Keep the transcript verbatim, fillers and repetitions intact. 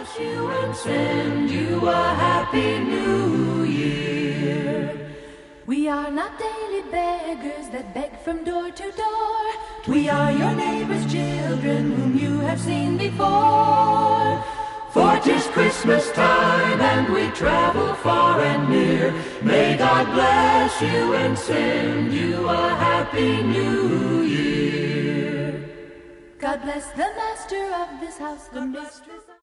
bless you and send you a happy new year. We are not daily beggars that beg from door to door. We are your neighbor's children whom you have seen before. For 'tis Christmas time and we travel far and near. May God bless you and send you a happy new year. God bless the master of this house, the mistress.